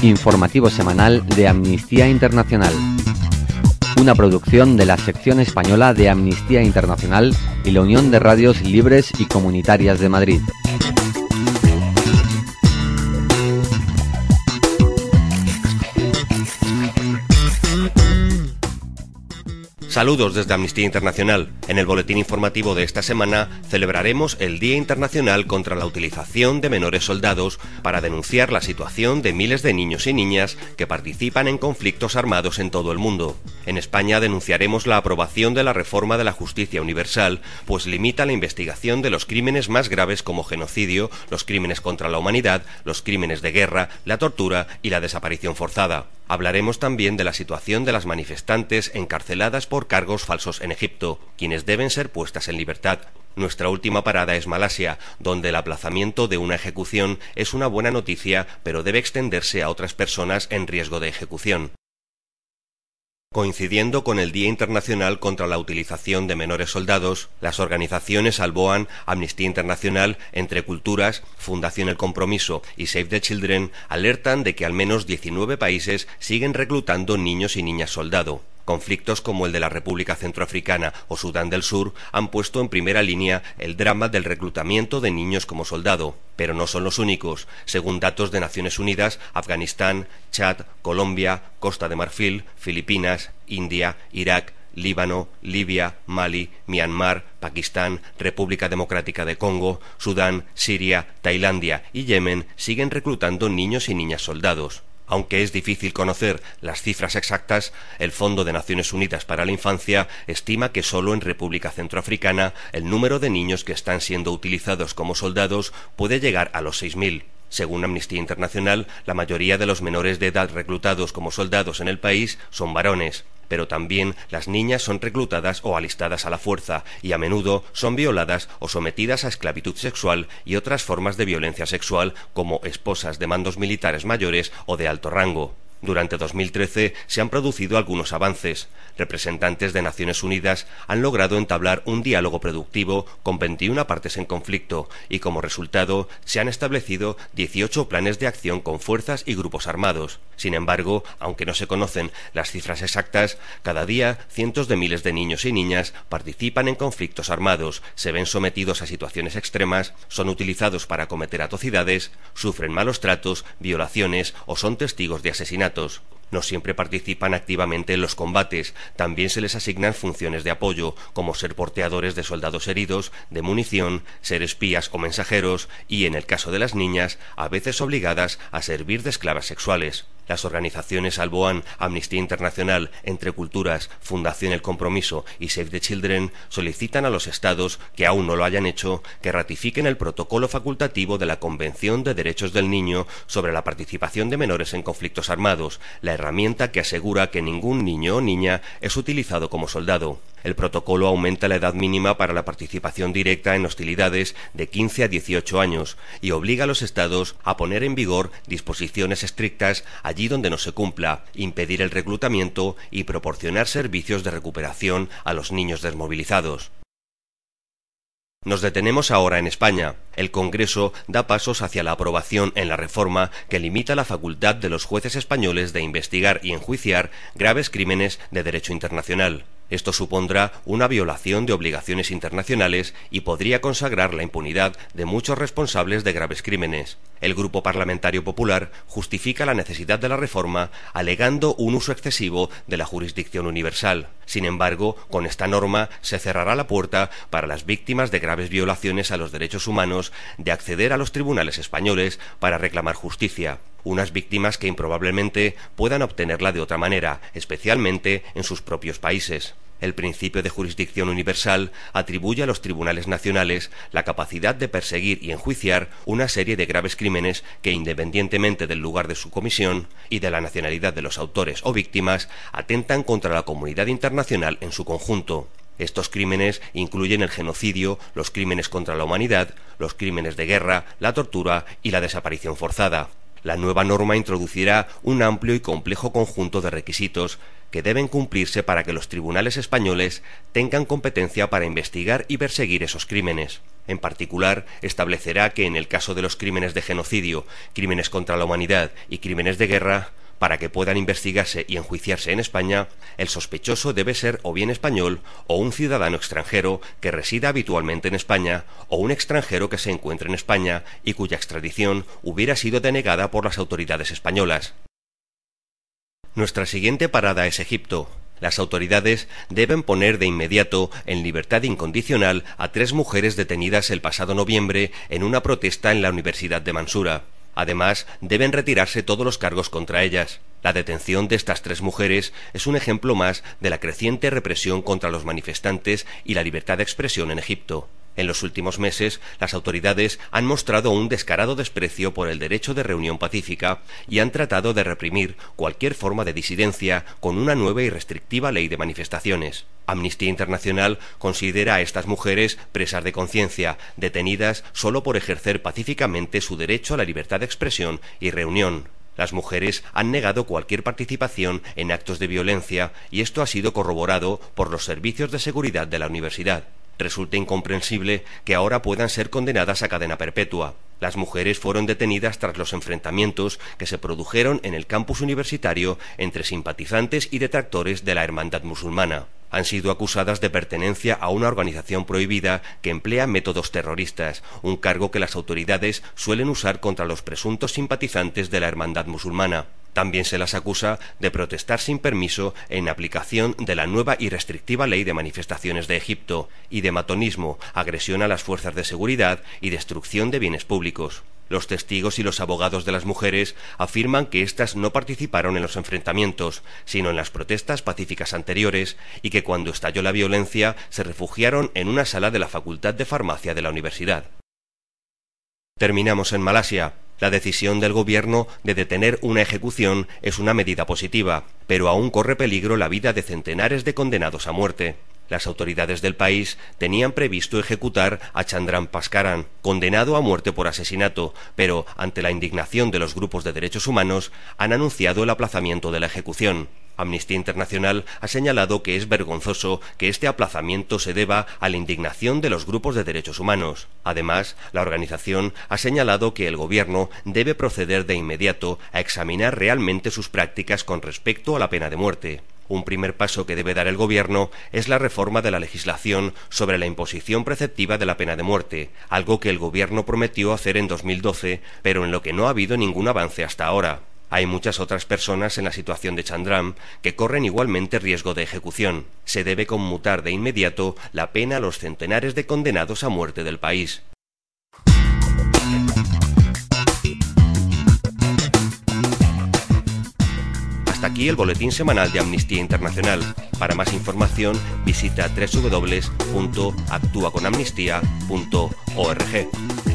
Informativo semanal de Amnistía Internacional. Una producción de la sección española de Amnistía Internacional y la Unión de Radios Libres y Comunitarias de Madrid. Saludos desde Amnistía Internacional. En el boletín informativo de esta semana celebraremos el Día Internacional contra la Utilización de Menores Soldados para denunciar la situación de miles de niños y niñas que participan en conflictos armados en todo el mundo. En España denunciaremos la aprobación de la reforma de la justicia universal, pues limita la investigación de los crímenes más graves como genocidio, los crímenes contra la humanidad, los crímenes de guerra, la tortura y la desaparición forzada. Hablaremos también de la situación de las manifestantes encarceladas por cargos falsos en Egipto, quienes deben ser puestas en libertad. Nuestra última parada es Malasia, donde el aplazamiento de una ejecución es una buena noticia, pero debe extenderse a otras personas en riesgo de ejecución. Coincidiendo con el Día Internacional contra la Utilización de Menores Soldados, las organizaciones Alboan, Amnistía Internacional, Entre Culturas, Fundación El Compromiso y Save the Children alertan de que al menos 19 países siguen reclutando niños y niñas soldado. Conflictos como el de la República Centroafricana o Sudán del Sur han puesto en primera línea el drama del reclutamiento de niños como soldado, pero no son los únicos. Según datos de Naciones Unidas, Afganistán, Chad, Colombia, Costa de Marfil, Filipinas, India, Irak, Líbano, Libia, Mali, Myanmar, Pakistán, República Democrática de Congo, Sudán, Siria, Tailandia y Yemen siguen reclutando niños y niñas soldados. Aunque es difícil conocer las cifras exactas, el Fondo de Naciones Unidas para la Infancia estima que solo en República Centroafricana el número de niños que están siendo utilizados como soldados puede llegar a los 6.000. Según Amnistía Internacional, la mayoría de los menores de edad reclutados como soldados en el país son varones, pero también las niñas son reclutadas o alistadas a la fuerza y a menudo son violadas o sometidas a esclavitud sexual y otras formas de violencia sexual como esposas de mandos militares mayores o de alto rango. Durante 2013 se han producido algunos avances. Representantes de Naciones Unidas han logrado entablar un diálogo productivo con 21 partes en conflicto y como resultado se han establecido 18 planes de acción con fuerzas y grupos armados. Sin embargo, aunque no se conocen las cifras exactas, cada día cientos de miles de niños y niñas participan en conflictos armados, se ven sometidos a situaciones extremas, son utilizados para cometer atrocidades, sufren malos tratos, violaciones o son testigos de asesinatos. No siempre participan activamente en los combates, también se les asignan funciones de apoyo, como ser porteadores de soldados heridos, de munición, ser espías o mensajeros y, en el caso de las niñas, a veces obligadas a servir de esclavas sexuales. Las organizaciones Alboan, Amnistía Internacional, Entre Culturas, Fundación El Compromiso y Save the Children solicitan a los Estados que aún no lo hayan hecho que ratifiquen el protocolo facultativo de la Convención de Derechos del Niño sobre la participación de menores en conflictos armados, la herramienta que asegura que ningún niño o niña es utilizado como soldado. El protocolo aumenta la edad mínima para la participación directa en hostilidades de 15 a 18 años y obliga a los Estados a poner en vigor disposiciones estrictas allí donde no se cumpla, impedir el reclutamiento y proporcionar servicios de recuperación a los niños desmovilizados. Nos detenemos ahora en España. El Congreso da pasos hacia la aprobación en la reforma que limita la facultad de los jueces españoles de investigar y enjuiciar graves crímenes de derecho internacional. Esto supondrá una violación de obligaciones internacionales y podría consagrar la impunidad de muchos responsables de graves crímenes. El Grupo Parlamentario Popular justifica la necesidad de la reforma alegando un uso excesivo de la jurisdicción universal. Sin embargo, con esta norma se cerrará la puerta para las víctimas de graves violaciones a los derechos humanos de acceder a los tribunales españoles para reclamar justicia. Unas víctimas que improbablemente puedan obtenerla de otra manera, especialmente en sus propios países. El principio de jurisdicción universal atribuye a los tribunales nacionales la capacidad de perseguir y enjuiciar una serie de graves crímenes que, independientemente del lugar de su comisión y de la nacionalidad de los autores o víctimas, atentan contra la comunidad internacional en su conjunto. Estos crímenes incluyen el genocidio, los crímenes contra la humanidad, los crímenes de guerra, la tortura y la desaparición forzada. La nueva norma introducirá un amplio y complejo conjunto de requisitos que deben cumplirse para que los tribunales españoles tengan competencia para investigar y perseguir esos crímenes. En particular, establecerá que en el caso de los crímenes de genocidio, crímenes contra la humanidad y crímenes de guerra, para que puedan investigarse y enjuiciarse en España, el sospechoso debe ser o bien español o un ciudadano extranjero que resida habitualmente en España o un extranjero que se encuentre en España y cuya extradición hubiera sido denegada por las autoridades españolas. Nuestra siguiente parada es Egipto. Las autoridades deben poner de inmediato en libertad incondicional a 3 mujeres detenidas el pasado noviembre en una protesta en la Universidad de Mansura. Además, deben retirarse todos los cargos contra ellas. La detención de estas 3 mujeres es un ejemplo más de la creciente represión contra los manifestantes y la libertad de expresión en Egipto. En los últimos meses, las autoridades han mostrado un descarado desprecio por el derecho de reunión pacífica y han tratado de reprimir cualquier forma de disidencia con una nueva y restrictiva ley de manifestaciones. Amnistía Internacional considera a estas mujeres presas de conciencia, detenidas solo por ejercer pacíficamente su derecho a la libertad de expresión y reunión. Las mujeres han negado cualquier participación en actos de violencia y esto ha sido corroborado por los servicios de seguridad de la universidad. Resulta incomprensible que ahora puedan ser condenadas a cadena perpetua. Las mujeres fueron detenidas tras los enfrentamientos que se produjeron en el campus universitario entre simpatizantes y detractores de la Hermandad Musulmana. Han sido acusadas de pertenencia a una organización prohibida que emplea métodos terroristas, un cargo que las autoridades suelen usar contra los presuntos simpatizantes de la Hermandad Musulmana. También se las acusa de protestar sin permiso en aplicación de la nueva y restrictiva ley de manifestaciones de Egipto, y de matonismo, agresión a las fuerzas de seguridad y destrucción de bienes públicos. Los testigos y los abogados de las mujeres afirman que éstas no participaron en los enfrentamientos, sino en las protestas pacíficas anteriores, y que cuando estalló la violencia se refugiaron en una sala de la Facultad de Farmacia de la universidad. Terminamos en Malasia. La decisión del gobierno de detener una ejecución es una medida positiva, pero aún corre peligro la vida de centenares de condenados a muerte. Las autoridades del país tenían previsto ejecutar a Chandran Paskaran, condenado a muerte por asesinato, pero ante la indignación de los grupos de derechos humanos han anunciado el aplazamiento de la ejecución. Amnistía Internacional ha señalado que es vergonzoso que este aplazamiento se deba a la indignación de los grupos de derechos humanos. Además, la organización ha señalado que el gobierno debe proceder de inmediato a examinar realmente sus prácticas con respecto a la pena de muerte. Un primer paso que debe dar el gobierno es la reforma de la legislación sobre la imposición preceptiva de la pena de muerte, algo que el gobierno prometió hacer en 2012, pero en lo que no ha habido ningún avance hasta ahora. Hay muchas otras personas en la situación de Chandran que corren igualmente riesgo de ejecución. Se debe conmutar de inmediato la pena a los centenares de condenados a muerte del país. Hasta aquí el boletín semanal de Amnistía Internacional. Para más información visita www.actuaconamnistía.org.